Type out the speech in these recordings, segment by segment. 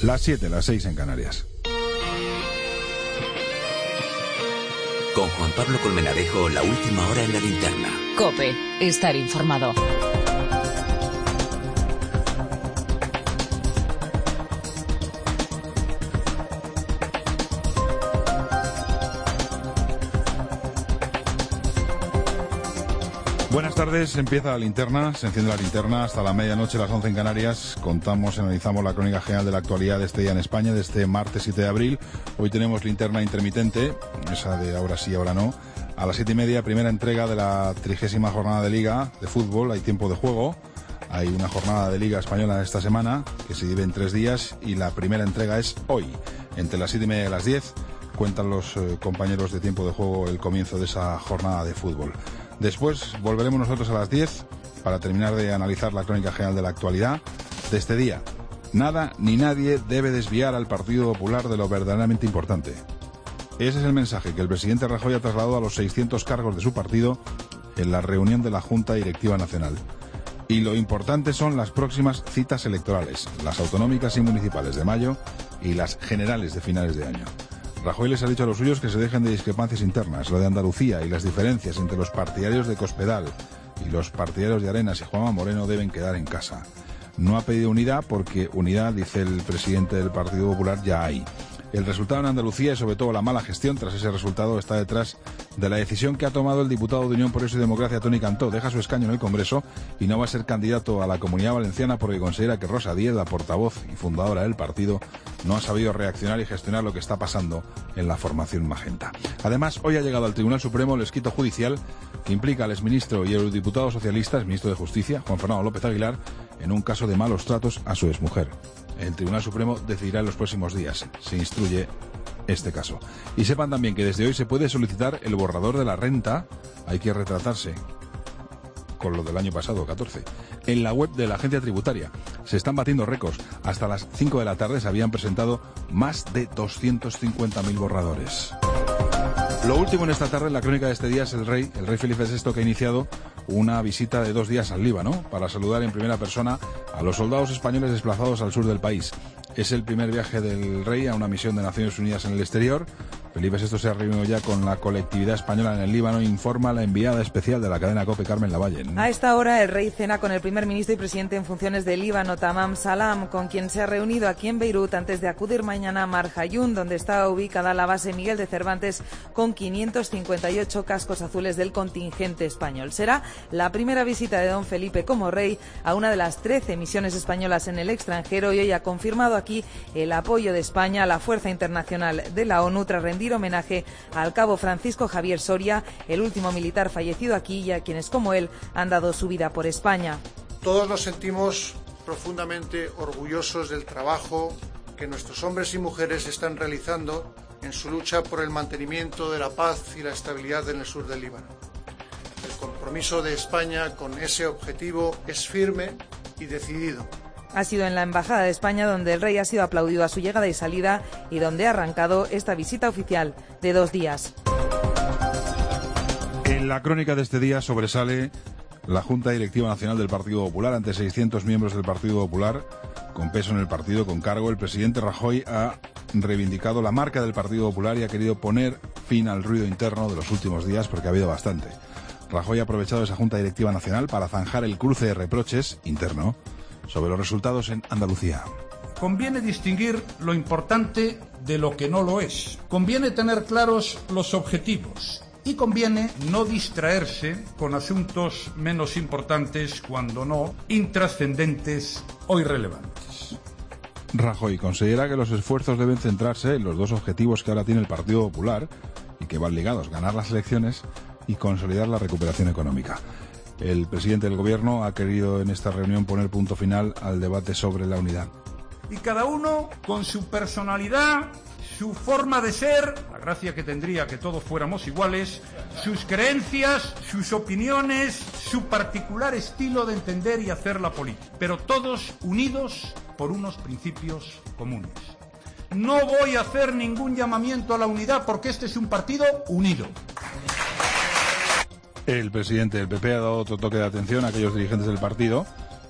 Las 7, las 6 en Canarias. Con Juan Pablo Colmenarejo, la última hora en la linterna. COPE, estar informado. Buenas tardes, empieza la linterna, se enciende la linterna hasta la medianoche, las 11 en Canarias. Contamos, analizamos la crónica general de la actualidad de este día en España, de este martes 7 de abril. Hoy tenemos linterna intermitente, esa de ahora sí, ahora no. A las 7:30, primera entrega de la 30ª jornada de Liga de fútbol, hay tiempo de juego. Hay una jornada de Liga Española esta semana, que se divide en 3 días, y la primera entrega es hoy, entre las 7:30 y las 10. Cuentan los compañeros de tiempo de juego el comienzo de esa jornada de fútbol. Después volveremos nosotros a las 10 para terminar de analizar la crónica general de la actualidad de este día. Nada ni nadie debe desviar al Partido Popular de lo verdaderamente importante. Ese es el mensaje que el presidente Rajoy ha trasladado a los 600 cargos de su partido en la reunión de la Junta Directiva Nacional. Y lo importante son las próximas citas electorales, las autonómicas y municipales de mayo y las generales de finales de año. Rajoy les ha dicho a los suyos que se dejen de discrepancias internas, lo de Andalucía y las diferencias entre los partidarios de Cospedal y los partidarios de Arenas y Juanma Moreno deben quedar en casa. No ha pedido unidad porque unidad, dice el presidente del Partido Popular, ya hay. El resultado en Andalucía y sobre todo la mala gestión tras ese resultado está detrás de la decisión que ha tomado el diputado de Unión Progreso y Democracia, Toni Cantó. Deja su escaño en el Congreso y no va a ser candidato a la Comunidad Valenciana porque considera que Rosa Díez, la portavoz y fundadora del partido, no ha sabido reaccionar y gestionar lo que está pasando en la formación magenta. Además, hoy ha llegado al Tribunal Supremo el escrito judicial que implica al exministro y eurodiputado socialista, el ministro de Justicia, Juan Fernando López Aguilar, en un caso de malos tratos a su exmujer. El Tribunal Supremo decidirá en los próximos días. Se instruye este caso. Y sepan también que desde hoy se puede solicitar el borrador de la renta. Hay que retratarse con lo del año pasado, 14. En la web de la agencia tributaria se están batiendo récords. Hasta las 5 de la tarde se habían presentado más de 250.000 borradores. Lo último en esta tarde, en la crónica de este día, es el rey Felipe VI, que ha iniciado una visita de 2 días al Líbano para saludar en primera persona a los soldados españoles desplazados al sur del país. Es el primer viaje del rey a una misión de Naciones Unidas en el exterior. Felipe VI se ha reunido ya con la colectividad española en el Líbano, informa la enviada especial de la cadena COPE, Carmen Lavalle. A esta hora el rey cena con el primer ministro y presidente en funciones del Líbano, Tamam Salam, con quien se ha reunido aquí en Beirut antes de acudir mañana a Marjayún, donde está ubicada la base Miguel de Cervantes, con 558 cascos azules del contingente español. Será la primera visita de don Felipe como rey a una de las 13 misiones españolas en el extranjero, y hoy ha confirmado aquí el apoyo de España a la Fuerza Internacional de la ONU tras rendir homenaje al cabo Francisco Javier Soria, el último militar fallecido aquí, y a quienes como él han dado su vida por España. Todos nos sentimos profundamente orgullosos del trabajo que nuestros hombres y mujeres están realizando en su lucha por el mantenimiento de la paz y la estabilidad en el sur del Líbano. El compromiso de España con ese objetivo es firme y decidido. Ha sido en la Embajada de España donde el rey ha sido aplaudido a su llegada y salida y donde ha arrancado esta visita oficial de 2 días. En la crónica de este día sobresale la Junta Directiva Nacional del Partido Popular. Ante 600 miembros del Partido Popular con peso en el partido, con cargo, el presidente Rajoy ha reivindicado la marca del Partido Popular y ha querido poner fin al ruido interno de los últimos días, porque ha habido bastante. Rajoy ha aprovechado esa Junta Directiva Nacional para zanjar el cruce de reproches interno sobre los resultados en Andalucía. Conviene distinguir lo importante de lo que no lo es. Conviene tener claros los objetivos y conviene no distraerse con asuntos menos importantes, cuando no intrascendentes o irrelevantes. Rajoy considera que los esfuerzos deben centrarse en los 2 objetivos que ahora tiene el Partido Popular y que van ligados: ganar las elecciones y consolidar la recuperación económica. El presidente del Gobierno ha querido en esta reunión poner punto final al debate sobre la unidad. Y cada uno con su personalidad, su forma de ser, la gracia que tendría que todos fuéramos iguales, sus creencias, sus opiniones, su particular estilo de entender y hacer la política, pero todos unidos por unos principios comunes. No voy a hacer ningún llamamiento a la unidad porque este es un partido unido. El presidente del PP ha dado otro toque de atención a aquellos dirigentes del partido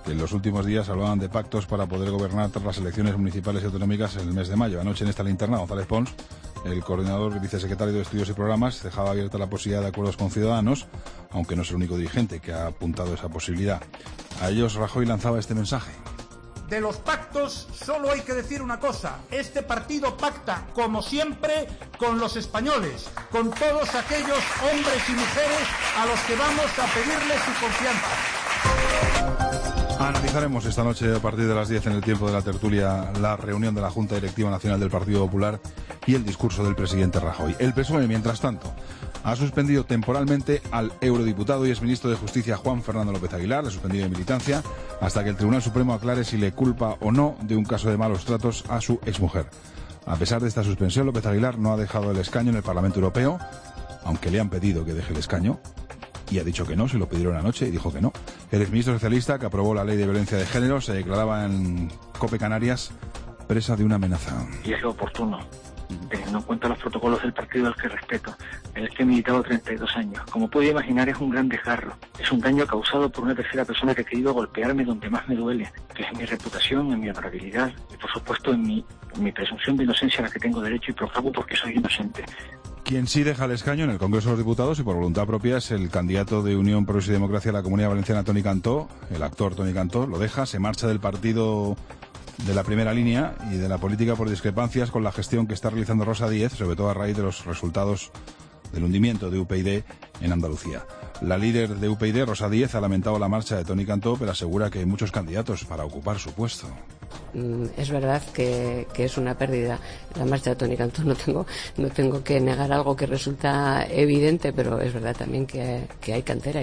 que en los últimos días hablaban de pactos para poder gobernar tras las elecciones municipales y autonómicas en el mes de mayo. Anoche en esta linterna, González Pons, el coordinador vicesecretario de Estudios y Programas, dejaba abierta la posibilidad de acuerdos con Ciudadanos, aunque no es el único dirigente que ha apuntado esa posibilidad. A ellos Rajoy lanzaba este mensaje. De los pactos solo hay que decir una cosa: este partido pacta, como siempre, con los españoles, con todos aquellos hombres y mujeres a los que vamos a pedirles su confianza. Analizaremos esta noche a partir de las 10 en el tiempo de la tertulia la reunión de la Junta Directiva Nacional del Partido Popular y el discurso del presidente Rajoy. El PSOE, mientras tanto, ha suspendido temporalmente al eurodiputado y exministro de Justicia Juan Fernando López Aguilar, le ha suspendido de militancia, hasta que el Tribunal Supremo aclare si le culpa o no de un caso de malos tratos a su exmujer. A pesar de esta suspensión, López Aguilar no ha dejado el escaño en el Parlamento Europeo, aunque le han pedido que deje el escaño, y ha dicho que no, se lo pidieron anoche y dijo que no. El exministro socialista, que aprobó la ley de violencia de género, se declaraba en COPE Canarias presa de una amenaza. Y es lo oportuno, teniendo en cuenta los protocolos del partido al que respeto, en el que he militado 32 años. Como puede imaginar, es un gran desgarro. Es un daño causado por una tercera persona que ha querido golpearme donde más me duele, que es en mi reputación, en mi honorabilidad y, por supuesto, en mi presunción de inocencia a la que tengo derecho y proclamo porque soy inocente. Quien sí deja el escaño en el Congreso de los Diputados y por voluntad propia es el candidato de Unión Progreso y Democracia a la Comunidad Valenciana, Toni Cantó. El actor Toni Cantó lo deja, se marcha del partido de la primera línea y de la política por discrepancias con la gestión que está realizando Rosa Díez, sobre todo a raíz de los resultados del hundimiento de UPyD en Andalucía. La líder de UPyD, Rosa Díez, ha lamentado la marcha de Toni Cantó, pero asegura que hay muchos candidatos para ocupar su puesto. Es verdad que es una pérdida la marcha de Toni Cantó. No tengo que negar algo que resulta evidente, pero es verdad también que hay cantera.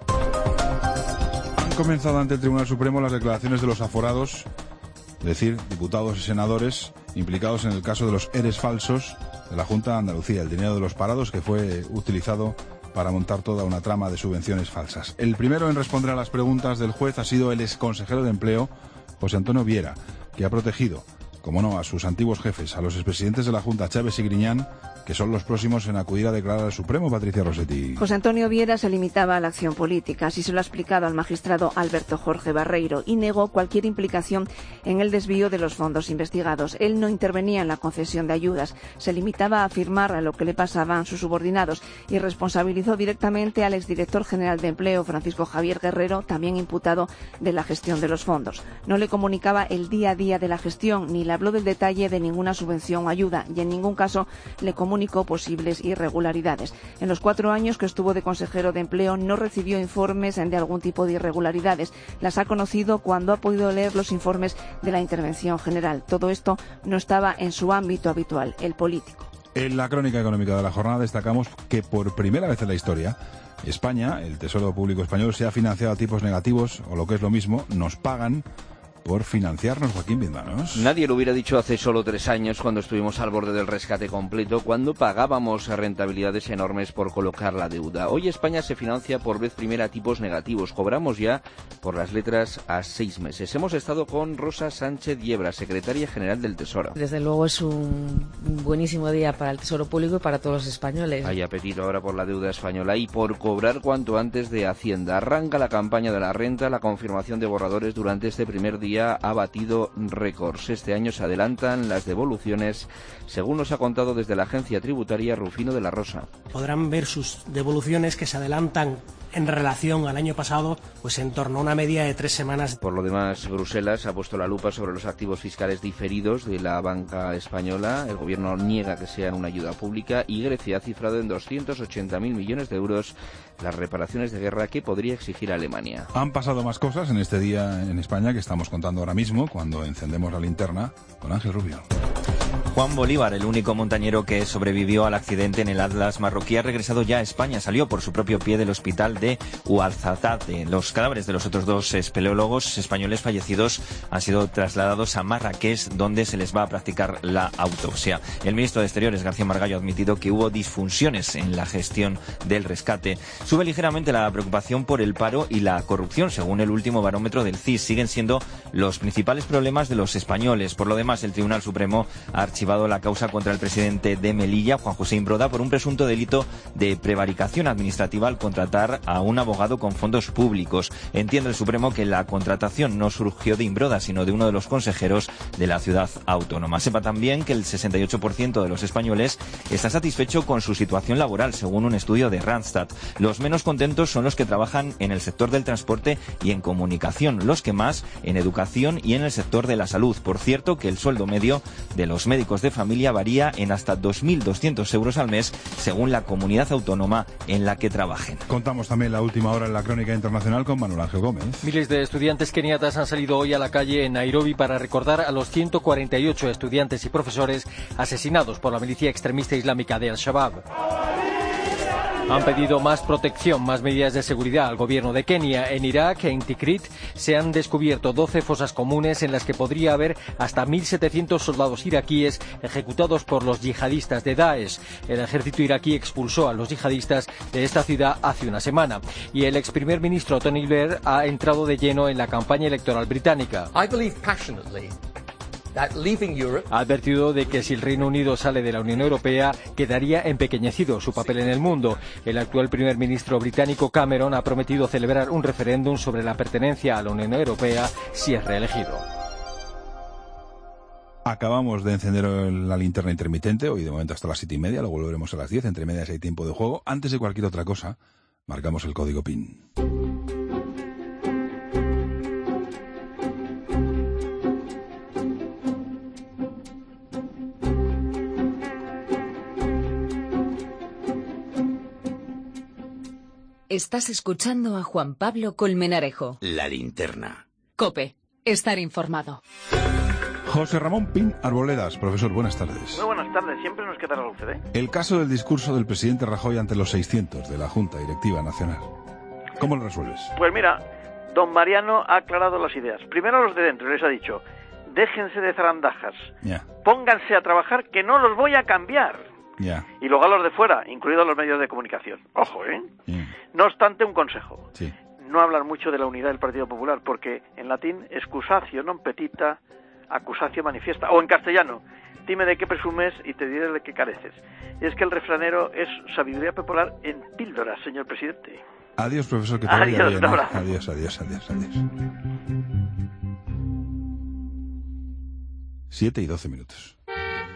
Han comenzado ante el Tribunal Supremo las declaraciones de los aforados, es decir, diputados y senadores implicados en el caso de los ERES falsos de la Junta de Andalucía, el dinero de los parados que fue utilizado para montar toda una trama de subvenciones falsas. El primero en responder a las preguntas del juez ha sido el exconsejero de Empleo, José Antonio Viera, que ha protegido, como no, a sus antiguos jefes, a los expresidentes de la Junta, Chávez y Griñán, que son los próximos en acudir a declarar al Supremo. Patricia Rossetti. José Antonio Viera se limitaba a la acción política, así se lo ha explicado al magistrado Alberto Jorge Barreiro, y negó cualquier implicación en el desvío de los fondos investigados. Él no intervenía en la concesión de ayudas, se limitaba a afirmar a lo que le pasaban sus subordinados y responsabilizó directamente al exdirector general de Empleo, Francisco Javier Guerrero, también imputado de la gestión de los fondos. No le comunicaba el día a día de la gestión, ni le habló del detalle de ninguna subvención o ayuda, y en ningún caso le comunicó posibles irregularidades. En los 4 años que estuvo de consejero de Empleo no recibió informes de algún tipo de irregularidades. Las ha conocido cuando ha podido leer los informes de la Intervención General. Todo esto no estaba en su ámbito habitual, el político. En la crónica económica de la jornada destacamos que por primera vez en la historia, España, el Tesoro Público Español, se ha financiado a tipos negativos, o lo que es lo mismo, nos pagan por financiarnos, Joaquín Viñanos. Nadie lo hubiera dicho hace solo 3 años, cuando estuvimos al borde del rescate completo, cuando pagábamos rentabilidades enormes por colocar la deuda. Hoy España se financia por vez primera a tipos negativos. Cobramos ya por las letras a 6 meses. Hemos estado con Rosa Sánchez Yebra, secretaria general del Tesoro. Desde luego es un buenísimo día para el Tesoro Público y para todos los españoles. Hay apetito ahora por la deuda española y por cobrar cuanto antes de Hacienda. Arranca la campaña de la renta, la confirmación de borradores durante este primer día ha batido récords. Este año se adelantan las devoluciones, según nos ha contado desde la agencia tributaria Rufino de la Rosa. Podrán ver sus devoluciones que se adelantan en relación al año pasado, pues en torno a una media de 3 semanas. Por lo demás, Bruselas ha puesto la lupa sobre los activos fiscales diferidos de la banca española. El gobierno niega que sean una ayuda pública y Grecia ha cifrado en 280.000 millones de euros las reparaciones de guerra que podría exigir Alemania. Han pasado más cosas en este día en España que estamos contando ahora mismo cuando encendemos la linterna con Ángel Rubio. Juan Bolívar, el único montañero que sobrevivió al accidente en el Atlas marroquí, ha regresado ya a España. Salió por su propio pie del hospital de Ouarzazate. Los cadáveres de los otros 2 espeleólogos españoles fallecidos han sido trasladados a Marrakech, donde se les va a practicar la autopsia. El ministro de Exteriores, García Margallo, ha admitido que hubo disfunciones en la gestión del rescate. Sube ligeramente la preocupación por el paro y la corrupción. Según el último barómetro del CIS, siguen siendo los principales problemas de los españoles. Por lo demás, el Tribunal Supremo ha archivado la causa contra el presidente de Melilla, Juan José Imbroda, por un presunto delito de prevaricación administrativa al contratar a un abogado con fondos públicos. Entiende el Supremo que la contratación no surgió de Imbroda, sino de uno de los consejeros de la ciudad autónoma. Sepa también que el 68% de los españoles está satisfecho con su situación laboral, según un estudio de Randstad. Los menos contentos son los que trabajan en el sector del transporte y en comunicación, los que más en educación y en el sector de la salud. Por cierto, que el sueldo medio de los médicos de familia varía en hasta 2.200 euros al mes, según la comunidad autónoma en la que trabajen. Contamos también la última hora en la crónica internacional con Manuel Ángel Gómez. Miles de estudiantes keniatas han salido hoy a la calle en Nairobi para recordar a los 148 estudiantes y profesores asesinados por la milicia extremista islámica de Al-Shabaab. Han pedido más protección, más medidas de seguridad al gobierno de Kenia. En Irak, en Tikrit, se han descubierto 12 fosas comunes en las que podría haber hasta 1.700 soldados iraquíes ejecutados por los yihadistas de Daesh. El ejército iraquí expulsó a los yihadistas de esta ciudad hace una semana. Y el ex primer ministro Tony Blair ha entrado de lleno en la campaña electoral británica. Ha advertido de que si el Reino Unido sale de la Unión Europea quedaría empequeñecido su papel en el mundo. El actual primer ministro británico Cameron ha prometido celebrar un referéndum sobre la pertenencia a la Unión Europea si es reelegido. Acabamos de encender la linterna intermitente, hoy de momento hasta las 7:30, lo volveremos a las 10, entre medias hay tiempo de juego. Antes de cualquier otra cosa, marcamos el código PIN. Estás escuchando a Juan Pablo Colmenarejo. La linterna. COPE. Estar informado. José Ramón Pin Arboledas, profesor, buenas tardes. Muy buenas tardes, siempre nos queda la luz, ¿eh? El caso del discurso del presidente Rajoy ante los 600 de la Junta Directiva Nacional. ¿Cómo lo resuelves? Pues mira, don Mariano ha aclarado las ideas. Primero a los de dentro les ha dicho, déjense de zarandajas, pónganse a trabajar que no los voy a cambiar. Y luego a los de fuera, incluidos los medios de comunicación. Ojo, ¿eh? No obstante, un consejo. No hablar mucho de la unidad del Partido Popular, porque en latín, excusatio non petita, accusatio manifiesta. O en castellano, dime de qué presumes y te diré de qué careces. Y es que el refranero es sabiduría popular en píldoras, señor presidente. Adiós, profesor, que te vaya bien. Adiós. 7:12.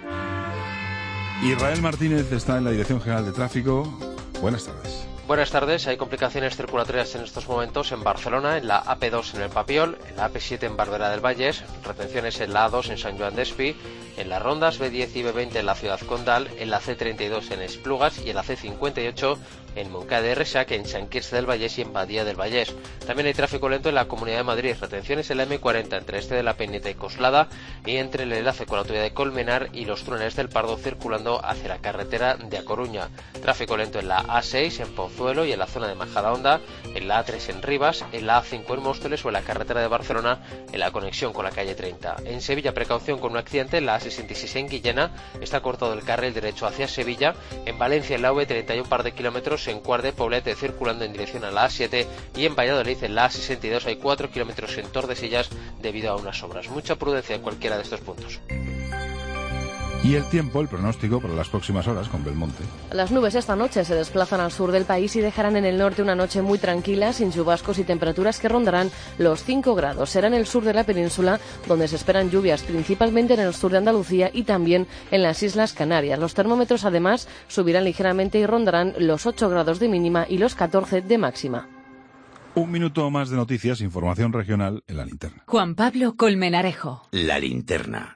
Israel Martínez está en la Dirección General de Tráfico. Buenas tardes. Buenas tardes. Hay complicaciones circulatorias en estos momentos en Barcelona, en la AP2 en el Papiol, en la AP7 en Barberà del Vallès, retenciones en la A2 en Sant Joan d'Espí, en las rondas B10 y B20 en la Ciudad Condal, en la C32 en Esplugas y en la C58 en Montcada de Reixac, en Sant Quirze del Vallès y en Badia del Vallès. También hay tráfico lento en la Comunidad de Madrid, retenciones en la M40 entre este de la Peñita y Coslada y entre el enlace con la autovía de Colmenar y los túneles del Pardo circulando hacia la carretera de A Coruña. Tráfico lento en la A6 en Pozuelo y en la zona de Majadahonda, en la A3 en Rivas, en la A5 en Móstoles o en la carretera de Barcelona en la conexión con la calle 30. En Sevilla, precaución con un accidente en la A66 en Guillena, está cortado el carril derecho hacia Sevilla. En Valencia, en la V30 un par de kilómetros en Cuart de Poblet circulando en dirección a la A7 y en Valladolid, en la A62 hay 4 kilómetros en Tordesillas debido a unas obras. Mucha prudencia en cualquiera de estos puntos. Y el tiempo, el pronóstico para las próximas horas con Belmonte. Las nubes esta noche se desplazan al sur del país y dejarán en el norte una noche muy tranquila, sin chubascos y temperaturas que rondarán los 5 grados. Será en el sur de la península donde se esperan lluvias, principalmente en el sur de Andalucía y también en las Islas Canarias. Los termómetros además subirán ligeramente y rondarán los 8 grados de mínima y los 14 de máxima. Un minuto más de noticias, información regional en la linterna. Juan Pablo Colmenarejo. La linterna.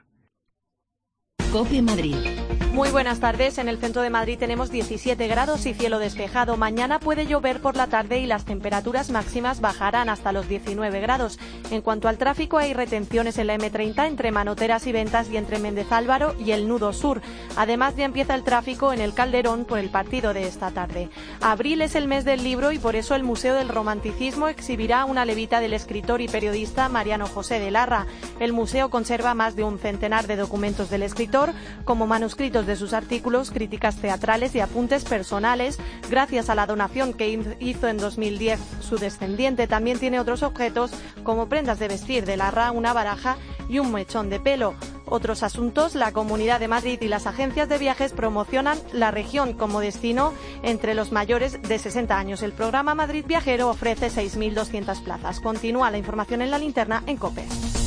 COPE Madrid. Muy buenas tardes. En el centro de Madrid tenemos 17 grados y cielo despejado. Mañana puede llover por la tarde y las temperaturas máximas bajarán hasta los 19 grados. En cuanto al tráfico, hay retenciones en la M30 entre Manoteras y Ventas y entre Méndez Álvaro y el Nudo Sur. Además, ya empieza el tráfico en el Calderón por el partido de esta tarde. Abril es el mes del libro y por eso el Museo del Romanticismo exhibirá una levita del escritor y periodista Mariano José de Larra. El museo conserva más de un centenar de documentos del escritor, como manuscritos de sus artículos, críticas teatrales y apuntes personales, gracias a la donación que hizo en 2010 su descendiente. También tiene otros objetos como prendas de vestir de Larra, una baraja y un mechón de pelo. Otros asuntos, la Comunidad de Madrid y las agencias de viajes promocionan la región como destino entre los mayores de 60 años. El programa Madrid Viajero ofrece 6.200 plazas. Continúa la información en la linterna en COPE.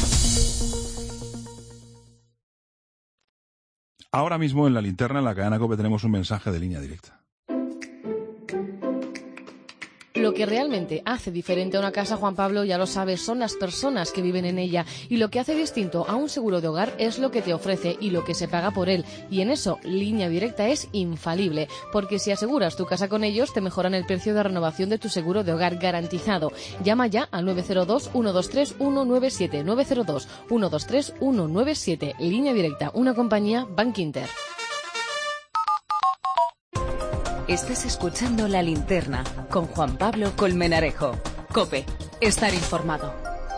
Ahora mismo en la linterna, en la cadena COPE, tenemos un mensaje de línea directa. Lo que realmente hace diferente a una casa, Juan Pablo, ya lo sabes, son las personas que viven en ella. Y lo que hace distinto a un seguro de hogar es lo que te ofrece y lo que se paga por él. Y en eso, Línea Directa es infalible, porque si aseguras tu casa con ellos, te mejoran el precio de renovación de tu seguro de hogar garantizado. Llama ya al 902-123-197. 902-123-197. Línea Directa, una compañía Bankinter. Estás escuchando La Linterna con Juan Pablo Colmenarejo. COPE. Estar informado.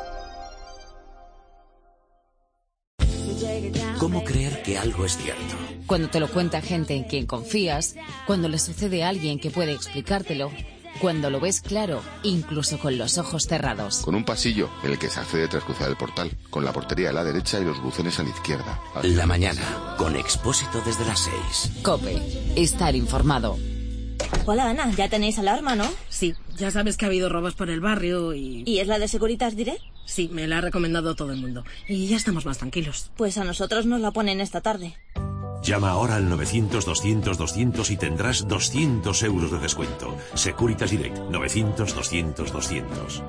¿Cómo creer que algo es cierto? Cuando te lo cuenta gente en quien confías, cuando le sucede a alguien que puede explicártelo, cuando lo ves claro, incluso con los ojos cerrados. Con un pasillo en el que se accede tras cruzar el portal, con la portería a la derecha y los buzones a la izquierda. La mañana, con Expósito desde las 6. COPE. Estar informado. Hola, Ana, ya tenéis alarma, ¿no? Sí, ya sabes que ha habido robos por el barrio y... ¿Y es la de Securitas Direct? Sí, me la ha recomendado todo el mundo. Y ya estamos más tranquilos. Pues a nosotros nos la ponen esta tarde. Llama ahora al 900-200-200 y tendrás 200 euros de descuento. Securitas Direct, 900-200-200.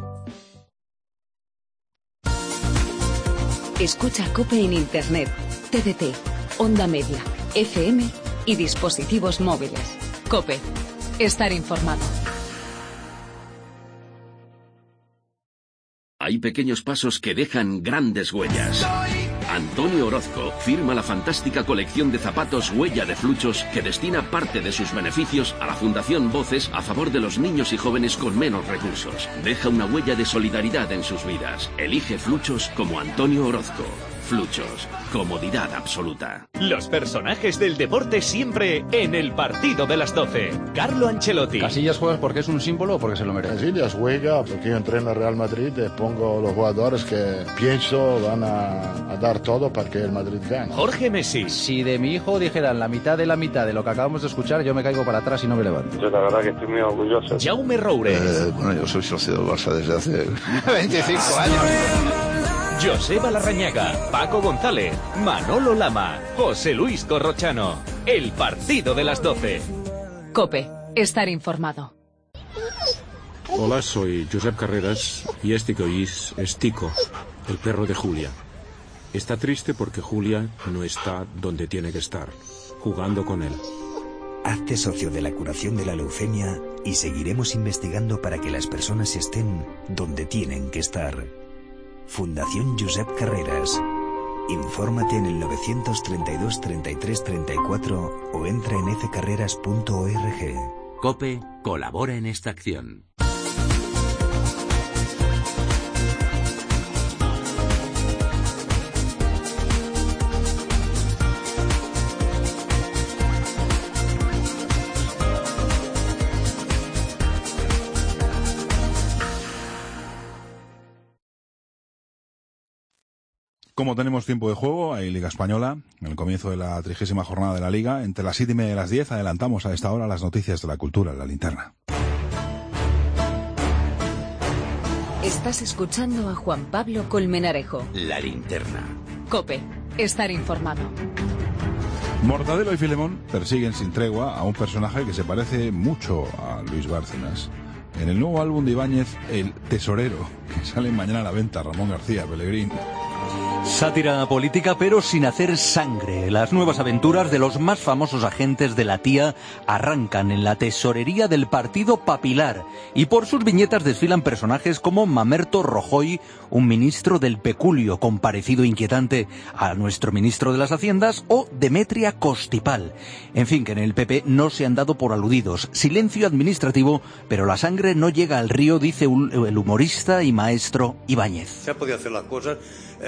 Escucha COPE en Internet, TDT, Onda Media, FM y dispositivos móviles. COPE. Estar informado. Hay pequeños pasos que dejan grandes huellas. Antonio Orozco firma la fantástica colección de zapatos Huella de Fluchos que destina parte de sus beneficios a la Fundación Voces a favor de los niños y jóvenes con menos recursos. Deja una huella de solidaridad en sus vidas. Elige Fluchos como Antonio Orozco. Fluchos. Comodidad absoluta. Los personajes del deporte siempre en el partido de las 12. Carlo Ancelotti. ¿Casillas juega porque es un símbolo o porque se lo merece? Casillas juega porque yo entreno al Real Madrid y pongo los jugadores que pienso van a dar todo para que el Madrid gane. Jorge Messi. Si de mi hijo dijeran la mitad de lo que acabamos de escuchar, yo me caigo para atrás y no me levanto. Yo la verdad que estoy muy orgulloso. Jaume Roures. Bueno, yo soy socio del Barça desde hace 25 años. Joseba Larrañaga, Paco González, Manolo Lama, José Luis Corrochano. El partido de las 12. COPE. Estar informado. Hola, soy Josep Carreras y este que oís es Tico, el perro de Julia. Está triste porque Julia no está donde tiene que estar, jugando con él. Hazte socio de la curación de la leucemia y seguiremos investigando para que las personas estén donde tienen que estar. Fundación Josep Carreras. Infórmate en el 932 33 34 o entra en fcarreras.org. COPE colabora en esta acción. Como tenemos tiempo de juego, hay Liga Española, en el comienzo de la 30ª jornada de la Liga, entre las 7:30 y las 10, adelantamos a esta hora las noticias de la cultura en la linterna. Estás escuchando a Juan Pablo Colmenarejo. La linterna. COPE. Estar informado. Mortadelo y Filemón persiguen sin tregua a un personaje que se parece mucho a Luis Bárcenas. En el nuevo álbum de Ibáñez, El Tesorero, que sale mañana a la venta, Ramón García Pellegrín. Sátira política, pero sin hacer sangre. Las nuevas aventuras de los más famosos agentes de la TIA arrancan en la tesorería del partido Papilar. Y por sus viñetas desfilan personajes como Mamerto Rojoy, un ministro del peculio con parecido inquietante a nuestro ministro de las Haciendas, o Demetria Costipal. En fin, que en el PP no se han dado por aludidos. Silencio administrativo, pero la sangre no llega al río, dice el humorista y maestro Ibáñez. Se ha podido hacer las cosas sin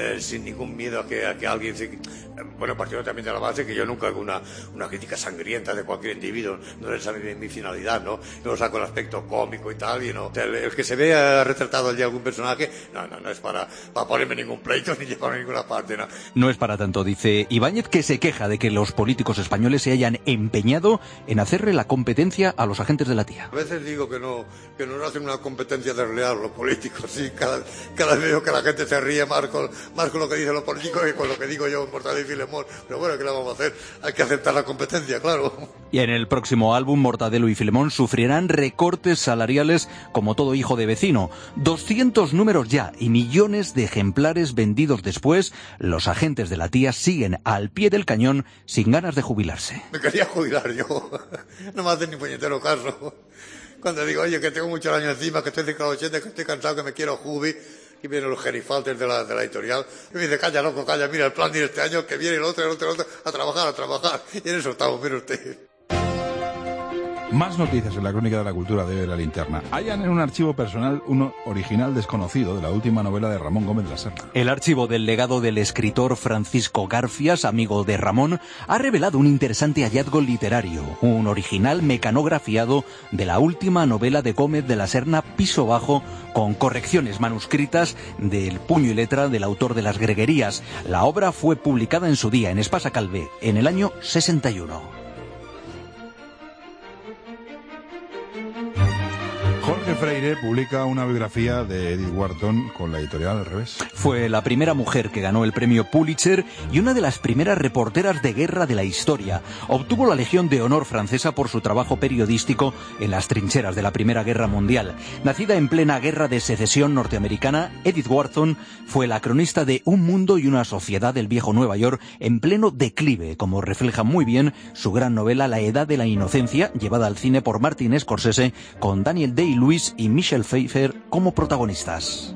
sin ningún miedo a que alguien se... Bueno, partiendo también de la base que yo nunca hago una crítica sangrienta de cualquier individuo, no es esa mi finalidad, ¿no? Yo lo saco el aspecto cómico y tal, y no. El que se vea retratado allí algún personaje, no es para ponerme ningún pleito ni llevarme a ninguna parte, ¿no? No es para tanto, dice Ibáñez, que se queja de que los políticos españoles se hayan empeñado en hacerle la competencia a los agentes de la tía. A veces digo que no hacen una competencia desleal los políticos, sí, cada vez veo que la gente se ríe más con lo que dicen los políticos que con lo que digo yo en Mortadelo y Filemón, pero bueno, ¿qué le vamos a hacer? Hay que aceptar la competencia, claro. Y en el próximo álbum, Mortadelo y Filemón sufrirán recortes salariales como todo hijo de vecino. 200 números ya y millones de ejemplares vendidos después, los agentes de la tía siguen al pie del cañón sin ganas de jubilarse. Me quería jubilar yo, no me hacen ni puñetero caso. Cuando digo, oye, que tengo muchos años encima, que estoy cerca de los 80, que estoy cansado, que me quiero jubilar, y vienen los gerifaltes de la editorial, y me dice, calla, loco, calla, mira el plan de este año, que viene el otro, a trabajar, y en eso estamos, mire usted. Más noticias en la Crónica de la Cultura de La Linterna. Hallan en un archivo personal uno original desconocido de la última novela de Ramón Gómez de la Serna. El archivo del legado del escritor Francisco Garfias, amigo de Ramón, ha revelado un interesante hallazgo literario, un original mecanografiado de la última novela de Gómez de la Serna, Piso Bajo, con correcciones manuscritas del puño y letra del autor de Las Greguerías. La obra fue publicada en su día en Espasa Calvé, en el año 61. Jorge Freire publica una biografía de Edith Wharton con la editorial Al Revés. Fue la primera mujer que ganó el premio Pulitzer y una de las primeras reporteras de guerra de la historia. Obtuvo la Legión de Honor francesa por su trabajo periodístico en las trincheras de la Primera Guerra Mundial. Nacida en plena Guerra de Secesión norteamericana, Edith Wharton fue la cronista de un mundo y una sociedad del viejo Nueva York en pleno declive, como refleja muy bien su gran novela La Edad de la Inocencia, llevada al cine por Martin Scorsese, con Daniel Day-Lewis y Michelle Pfeiffer como protagonistas.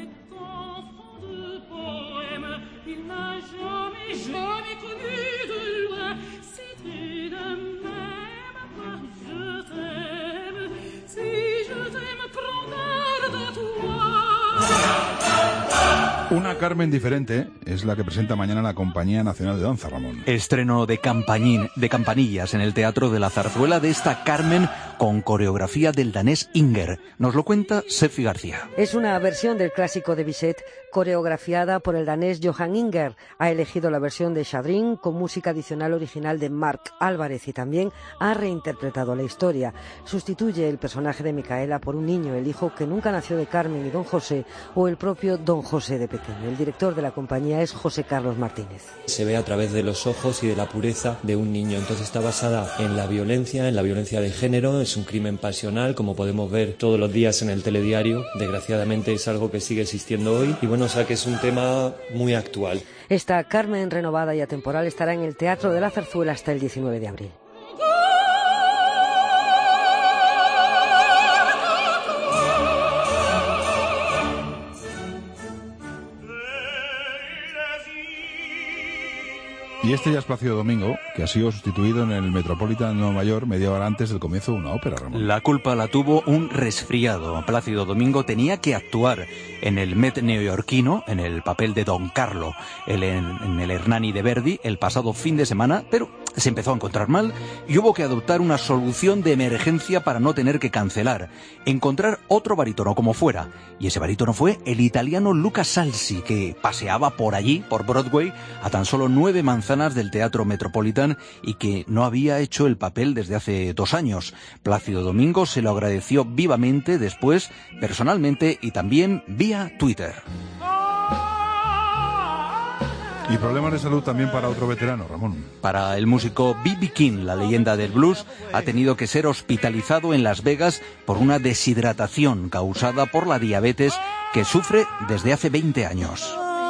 Una Carmen diferente es la que presenta mañana la Compañía Nacional de Danza, Ramón. Estreno de campanillas en el Teatro de la Zarzuela de esta Carmen con coreografía del danés Inger. Nos lo cuenta Sefi García. Es una versión del clásico de Bizet coreografiada por el danés Johan Inger. Ha elegido la versión de Chadrin con música adicional original de Marc Álvarez y también ha reinterpretado la historia. Sustituye el personaje de Micaela por un niño, el hijo que nunca nació de Carmen y Don José, o el propio Don José de pequeño. El director de la compañía es José Carlos Martínez. Se ve a través de los ojos y de la pureza de un niño. Entonces está basada en la violencia de género. Es un crimen pasional, como podemos ver todos los días en el telediario. Desgraciadamente es algo que sigue existiendo hoy. Y bueno, o sea que es un tema muy actual. Esta Carmen renovada y atemporal estará en el Teatro de la Zarzuela hasta el 19 de abril. Y este ya es Plácido Domingo, que ha sido sustituido en el Metropolitan de Nueva York media hora antes del comienzo de una ópera, Ramón. La culpa la tuvo un resfriado. Plácido Domingo tenía que actuar en el Met neoyorquino, en el papel de Don Carlo, en el Hernani de Verdi, el pasado fin de semana, pero se empezó a encontrar mal y hubo que adoptar una solución de emergencia para no tener que cancelar. Encontrar otro barítono como fuera. Y ese barítono fue el italiano Luca Salsi, que paseaba por allí, por Broadway, a tan solo 9 manzanas del Teatro Metropolitan y que no había hecho el papel desde hace 2 años. Plácido Domingo se lo agradeció vivamente después, personalmente y también vía Twitter. Y problemas de salud también para otro veterano, Ramón. Para el músico B.B. King, la leyenda del blues, ha tenido que ser hospitalizado en Las Vegas por una deshidratación causada por la diabetes que sufre desde hace 20 años.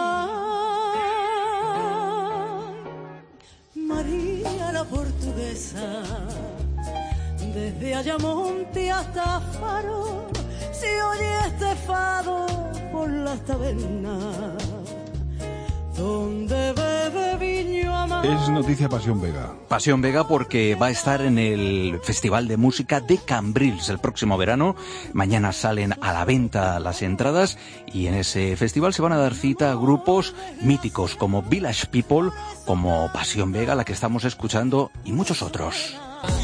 María la portuguesa, desde Ayamonte hasta Faro, si oye este fado por las tabernas, donde bebe viño amargo Es noticia Pasión Vega. Pasión Vega porque va a estar en el Festival de Música de Cambrils el próximo verano. Mañana salen a la venta las entradas y en ese festival se van a dar cita a grupos míticos como Village People, como Pasión Vega, la que estamos escuchando, y muchos otros.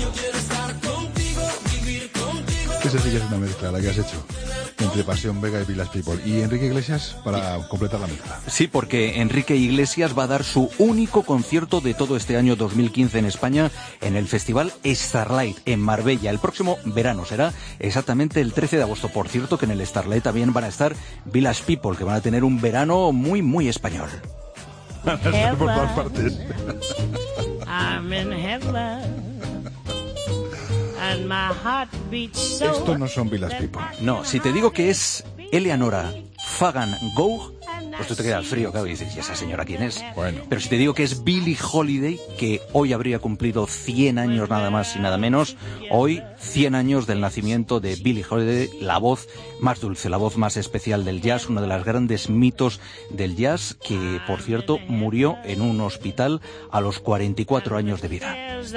Esa sí que es una mezcla la que has hecho entre Pasión Vega y Village People. Y Enrique Iglesias para completar la mezcla. Sí, porque Enrique Iglesias va a dar su único concierto de todo este año 2015 en España en el Festival Starlight en Marbella. El próximo verano será exactamente el 13 de agosto. Por cierto, que en el Starlight también van a estar Village People, que van a tener un verano muy, muy español. Van a estar por todas partes. I'm in heaven. And my heart beats so... Estos no son Village People. No, si te digo que es Eleanora Fagan Gough, pues tú te quedas frío, claro, y dices, ¿y esa señora quién es? Bueno. Pero si te digo que es Billie Holiday, que hoy habría cumplido 100 años nada más y nada menos, hoy 100 años del nacimiento de Billie Holiday, la voz más dulce, la voz más especial del jazz, uno de los grandes mitos del jazz, que, por cierto, murió en un hospital a los 44 años de vida.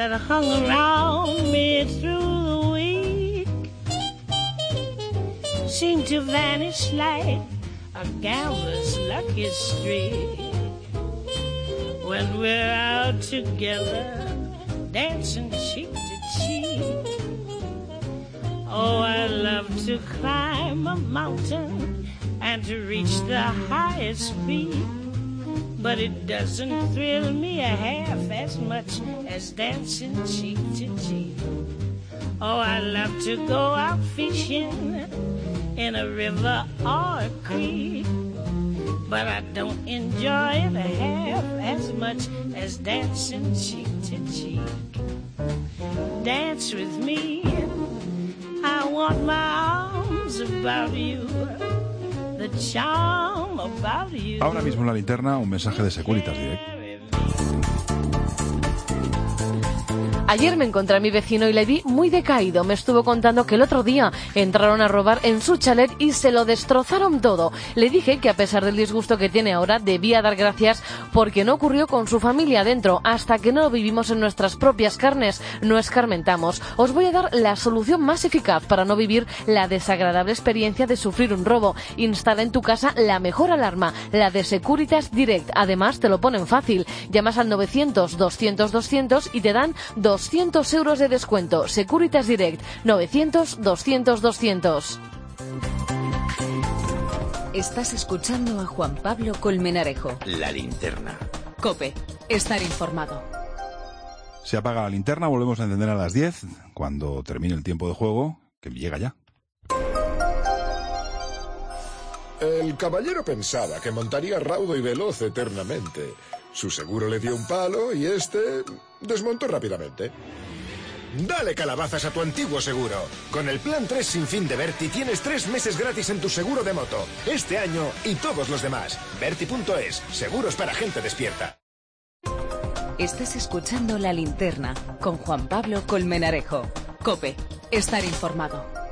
A gambler's lucky streak. When we're out together, dancing cheek to cheek. Oh, I love to climb a mountain and to reach the highest peak. But it doesn't thrill me a half as much as dancing cheek to cheek. Oh, I love to go out fishing in a river or a creek, but I don't enjoy it half as much as dancing cheek to cheek. Dance with me, I want my arms about you, the charm about you. Ahora mismo en la linterna un mensaje de Securitas Direct. Ayer me encontré a mi vecino y le vi muy decaído. Me estuvo contando que el otro día entraron a robar en su chalet y se lo destrozaron todo. Le dije que a pesar del disgusto que tiene ahora, debía dar gracias porque no ocurrió con su familia adentro. Hasta que no lo vivimos en nuestras propias carnes, no escarmentamos. Os voy a dar la solución más eficaz para no vivir la desagradable experiencia de sufrir un robo. Instala en tu casa la mejor alarma, la de Securitas Direct. Además, te lo ponen fácil. Llamas al 900-200-200 y te dan 200 euros de descuento. Securitas Direct, 900-200-200. Estás escuchando a Juan Pablo Colmenarejo. La linterna. COPE, estar informado. Se apaga la linterna, volvemos a encender a las 10, cuando termine el tiempo de juego, que llega ya. El caballero pensaba que montaría raudo y veloz eternamente. Su seguro le dio un palo y este desmontó rápidamente. Dale calabazas a tu antiguo seguro. Con el plan 3 sin fin de Berti tienes 3 meses gratis en tu seguro de moto. Este año y todos los demás. Berti.es. Seguros para gente despierta. Estás escuchando La Linterna con Juan Pablo Colmenarejo. COPE, estar informado.